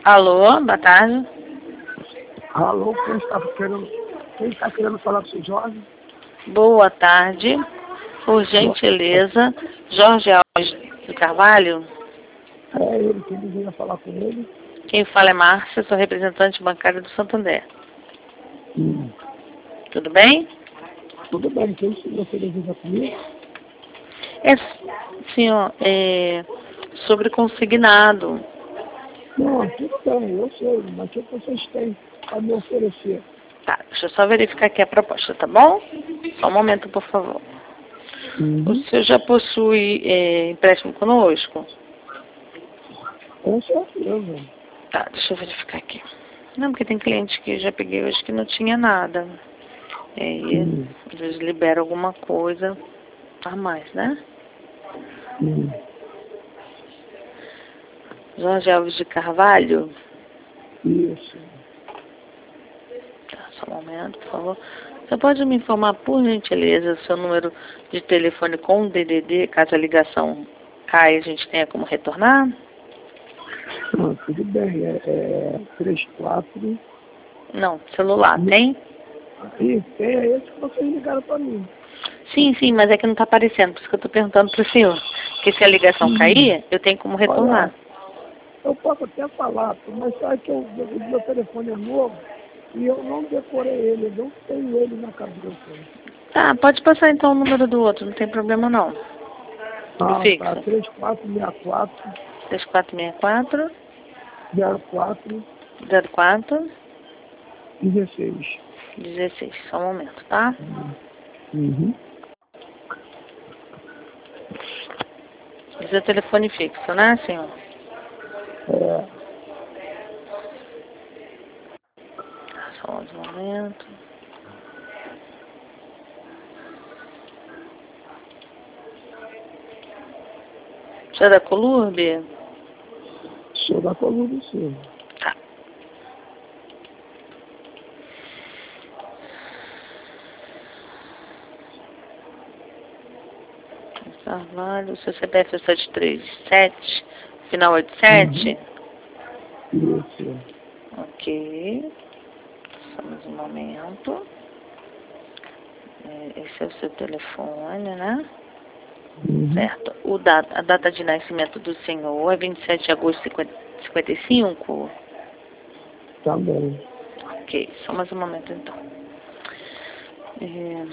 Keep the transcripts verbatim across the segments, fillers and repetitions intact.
Alô, boa tarde. Alô, quem está querendo, quem está querendo falar com o seu Jorge? Boa tarde. Por gentileza, Jorge Alves de Carvalho. É ele que deveria falar com ele. Quem fala é Márcia, sou representante bancária do Santander. Hum. Tudo bem? Tudo bem, quem se você deseja comigo? É, senhor, é sobre consignado. Não, tudo bem, eu sei, mas o que vocês têm a me oferecer? Tá, deixa eu só verificar aqui a proposta, tá bom? Só um momento, por favor. Uhum. O senhor já possui é, empréstimo conosco? Com certeza. Tá, deixa eu verificar aqui. Não, porque tem cliente que eu já peguei hoje que não tinha nada. E aí, Hum. às vezes libera alguma coisa a mais, né? Hum. Jorge Alves de Carvalho. Isso. Tá, só um momento, por favor. Você pode me informar, por gentileza, o seu número de telefone com D D D, caso a ligação caia, a gente tenha como retornar? Ah, tudo bem, é, é três quatro. Não, celular, tem? Ih, tem, é esse que vocês ligaram para mim. Sim, sim, mas é que não está aparecendo, por isso que eu estou perguntando para o senhor. Porque se a ligação Hum. cair, eu tenho como retornar. Olha, eu posso até falar, mas sabe que eu, o meu telefone é novo e eu não decorei ele, eu não tenho ele na cabeça. Tá, pode passar então o número do outro, não tem problema não. O Ah, tá, fixo. três quatro seis quatro, três quatro seis quatro, zero quatro, zero quatro, dezesseis. dezesseis. Só um momento, tá? Uhum. Esse é o telefone fixo, né, senhor? É, Só um momento. Você é da Colurbe? sou da coluna do Sul. Tá. Carvalho, o seu C P F é sete três sete, final oito sete? Uhum. Isso. Ok. Só mais um momento. É, esse é o seu telefone, né? Uhum. Certo. O data, a data de nascimento do senhor é vinte e sete de agosto de cinquenta e cinco? Também. Ok, só mais um momento então. É,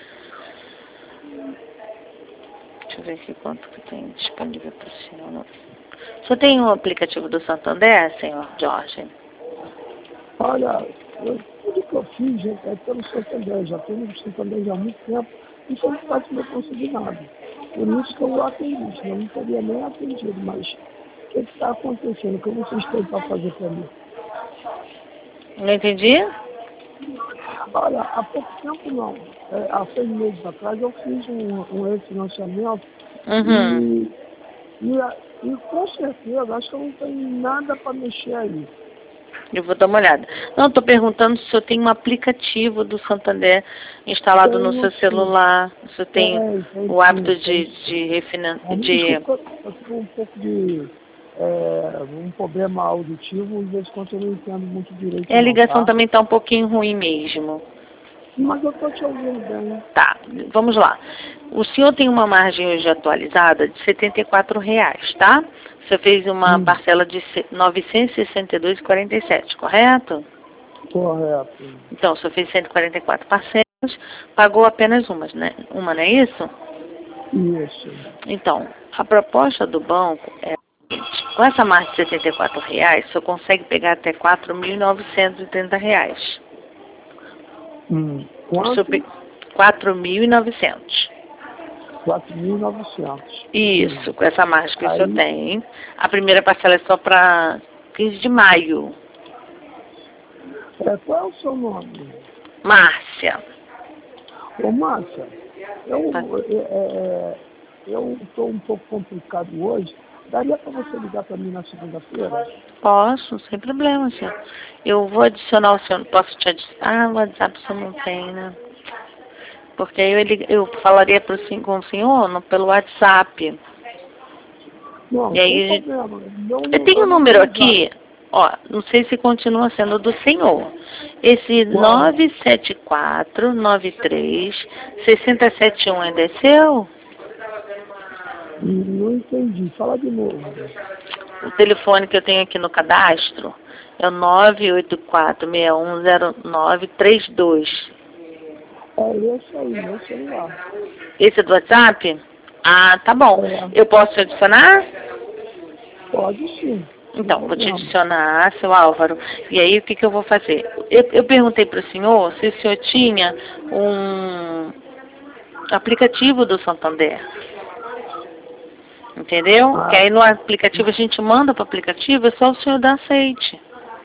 deixa eu ver aqui quanto que tem disponível para o senhor. Só tem um aplicativo do Santander, senhor Jorge? Olha, eu, tudo que eu fiz gente, é pelo Santander, já tenho no Santander já há muito tempo, e só não está me conseguir nada. Por isso que eu atendi, senão eu não teria nem atendido, mas o que está acontecendo? O que vocês têm para fazer para mim? Não entendi? Olha, há pouco tempo não. É, há seis meses atrás eu fiz um, um refinanciamento Uhum. e, e, a- e com certeza acho que eu não tenho nada para mexer aí. Eu vou dar uma olhada. Não, estou perguntando se o senhor tem um aplicativo do Santander instalado no Tenho seu sim. celular. Se o senhor tem Tem, tem o hábito sim, tem de, sim. de refinan... Ah, me de... desculpa, eu tenho um pouco de é, um problema auditivo, às vezes quando eu não entendo muito direito É, a não, ligação tá? também está um pouquinho ruim mesmo. Mas eu estou te ouvindo bem. Tá, vamos lá. O senhor tem uma margem hoje atualizada de setenta e quatro reais, tá? O senhor fez uma Hum, parcela de novecentos e sessenta e dois reais e quarenta e sete centavos, correto? correto. Então, o senhor fez cento e quarenta e quatro parcelas, pagou apenas uma, né? Uma, não é isso? Isso. Então, a proposta do banco é a seguinte: com essa margem de setenta e quatro reais, o senhor consegue pegar até quatro mil novecentos e trinta reais. Hum, O senhor quanto? pe- quatro mil e novecentos. quatro mil e novecentos. Isso, Hum. com essa margem que o senhor Aí, tem. A primeira parcela é só para quinze de maio. é, qual é o seu nome? Márcia. Ô, Márcia, eu Tá. estou um pouco complicado hoje. Daria para você ligar para mim na segunda-feira? Posso, sem problema, senhor. Eu vou adicionar o senhor. Posso te adicionar? Ah, o WhatsApp o senhor não tem, né? Porque aí eu, lig- eu falaria pro, sen- com o senhor no, pelo WhatsApp. Não, E sem aí, problema. Meu, eu nu- tenho eu um não número vou usar. aqui. Ó, não sei se continua sendo do senhor. Esse nove sete quatro, nove três, seis zero sete um ainda é seu? Não entendi. Fala de novo. O telefone que eu tenho aqui no cadastro é o nove oito quatro, seis um zero nove três dois. É esse aí, meu celular. Esse é do WhatsApp? Ah, tá bom. É. Eu posso te adicionar? Pode sim. Então, vou te adicionar, seu Álvaro. E aí, o que, que eu vou fazer? Eu, eu perguntei para o senhor se o senhor tinha um aplicativo do Santander. Entendeu? Ah, Que aí no aplicativo a gente manda para o aplicativo, é só o senhor dar aceite.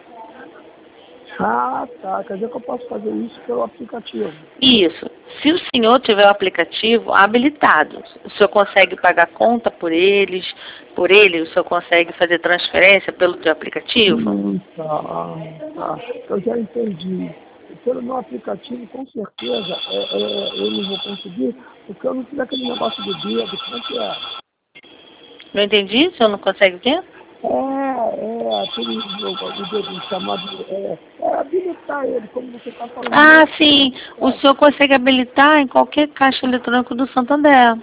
ah, tá. Quer dizer que eu posso fazer isso pelo aplicativo? Isso. Se o senhor tiver o aplicativo habilitado, o senhor consegue pagar conta por eles, por ele, o senhor consegue fazer transferência pelo seu aplicativo? Hum, tá, tá. Eu já entendi. Pelo meu aplicativo, com certeza, é, é, eu não vou conseguir, porque eu não fiz aquele negócio do dedo, como que é? Não entendi? O senhor não consegue o quê? É, é, aquele o, o dedo chamado, é, é habilitar ele, como você está falando. Ah, sim. O senhor consegue habilitar em qualquer caixa eletrônico do Santander.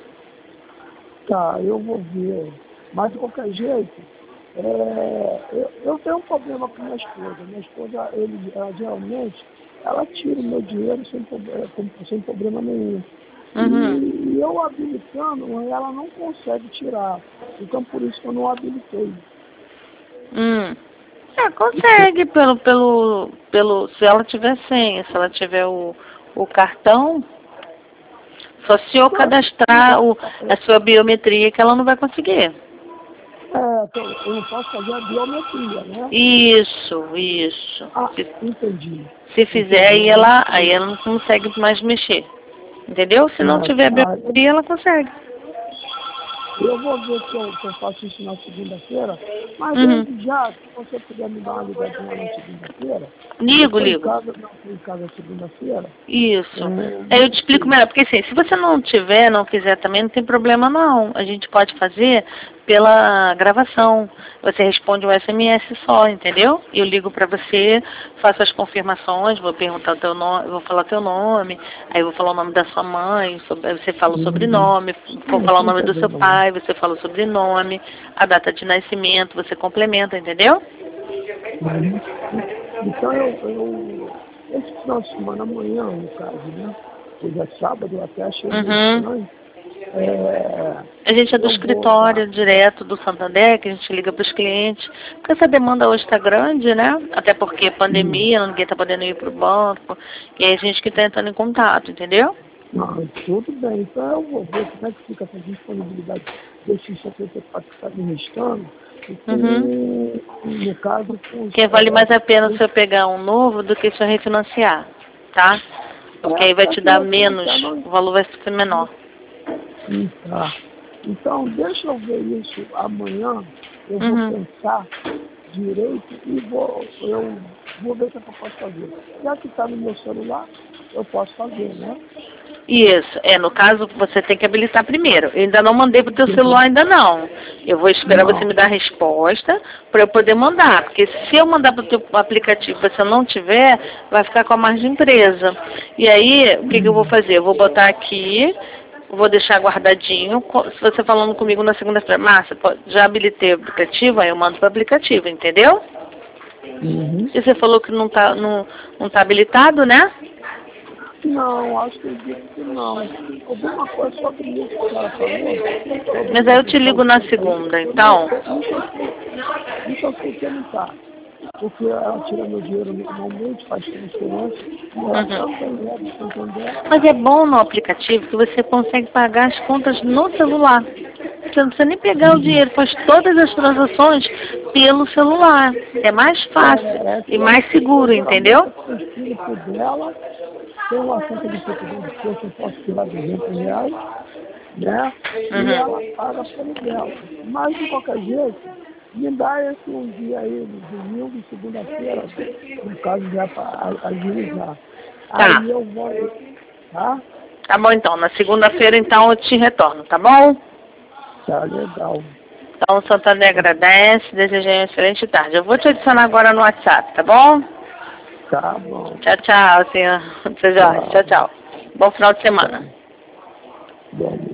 Tá, eu vou ver. Mas de qualquer jeito, é, eu, eu tenho um problema com minha esposa. Minha esposa, ele, ela geralmente, ela tira o meu dinheiro sem, proble- com- sem problema nenhum. Uhum. E, e eu habilitando, ela não consegue tirar. Então por isso que eu não habilitei. Hum. É, consegue pelo, pelo, pelo, se ela tiver senha, se ela tiver o, o cartão, só se o senhor cadastrar o, a sua biometria que ela não vai conseguir. É, então, eu não posso fazer a biometria, né? Isso, isso. Ah, Se, entendi. se fizer, aí ela, aí ela não consegue mais mexer. Entendeu? Se não É, tiver tá. biometria, ela consegue. Eu vou ver se eu, se eu faço isso na segunda-feira, mas Uhum. desde já, se você puder me dar uma ligadinha na segunda-feira, eu Ligo, estou em ligo. casa, não estou em casa segunda-feira. Isso. É, Aí eu te explico melhor, porque assim, se você não tiver, não quiser também, não tem problema não. A gente pode fazer pela gravação. Você responde o S M S só, entendeu? Eu ligo pra você, faço as confirmações, vou perguntar o teu nome, vou falar teu nome, aí vou falar o nome da sua mãe, sobre- você fala o Uhum. sobrenome, vou Não, falar o sem nome do seu problema não. pai, você fala o sobrenome, a data de nascimento, você complementa, entendeu? Uhum. Então eu, eu, esse final de semana, amanhã, no caso, né? Hoje é sábado, eu até achei meio Uhum. estranho. É, A gente é do eu vou escritório dar. direto do Santander, que a gente liga para os clientes. Porque essa demanda hoje está grande, né? Até porque Hum. pandemia, ninguém está podendo ir para o banco. E aí a gente que está entrando em contato, entendeu? Não, tudo bem. Então eu vou ver como é que fica essa disponibilidade desses setenta e quatro que está me restando. E Uhum. com, no caso, com os. Porque vale É, mais a pena se os eu pegar um novo do que se eu refinanciar, tá? Porque aí vai é, é te que dar menos, refinanciar não. o valor vai ser menor. Hum, tá. Então, deixa eu ver isso amanhã. Eu vou Uhum. pensar direito e vou, eu vou ver o que eu posso fazer. Já que está no meu celular, eu posso fazer, né? Isso, é, no caso você tem que habilitar primeiro. Eu ainda não mandei pro teu Uhum. celular ainda não. Eu vou esperar você Não. me dar a resposta para eu poder mandar, porque se eu mandar pro teu aplicativo e você não tiver, vai ficar com a margem presa. E aí, o que, que eu vou Hum. fazer? Eu vou botar aqui, vou deixar guardadinho. Co- Se você falando comigo na segunda-feira, Márcia, pô, já habilitei o aplicativo, aí eu mando pro aplicativo, entendeu? Uhum. E você falou que não tá, não, não tá habilitado, né? Não, acho que eu disse que não. Alguma coisa sobre isso que ela falou, sobre Mas aí eu te habilitar o ligo na tempo aí. segunda, Eu não, então. eu- isso, eu sei, isso eu sei que não está. Porque ela tira meu dinheiro normalmente, faz transferência, e ela Uhum. também é do Santander. Mas é bom no aplicativo que você consegue pagar as contas no celular. Você não precisa nem pegar o Uhum. dinheiro, faz todas as transações pelo celular. É mais fácil É, é e que eu, mais eu seguro, geralmente entendeu? eu transfiro por dela, tem uma conta de certidão de posto, eu posso tirar duzentos reais, né? E ela Uhum. paga pelo dela. Mas de qualquer jeito, me dá esse um dia aí, no domingo e segunda-feira, no caso já para agilizar. Tá. Aí eu vou, tá? Tá bom então. Na segunda-feira então eu te retorno, tá bom? Tá legal. Então, o Santander agradece, deseja uma excelente tarde. Eu vou te adicionar agora no WhatsApp, tá bom? Tá bom. Tchau, tchau, senhor. Seu Jorge. Tchau, tchau. Bom final de semana. Bom.